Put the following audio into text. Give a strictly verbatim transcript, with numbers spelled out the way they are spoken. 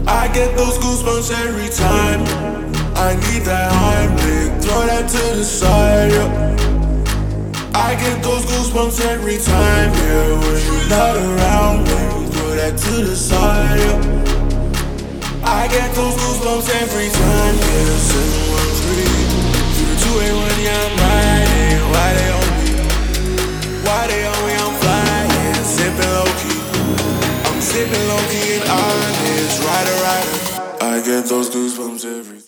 I get those goosebumps every time. I need that Heimlich, throw that to the side, yeah. I get those goosebumps every time, yeah. When you're not around, when you throw that to the side, yeah. I get those goosebumps every time, yeah. seven one three, zero two eight one, yeah, I'm riding. Why they on me? Why they on me? I'm flying, sipping low-key. I'm sipping low-key and honest, rider, rider. I get those goosebumps every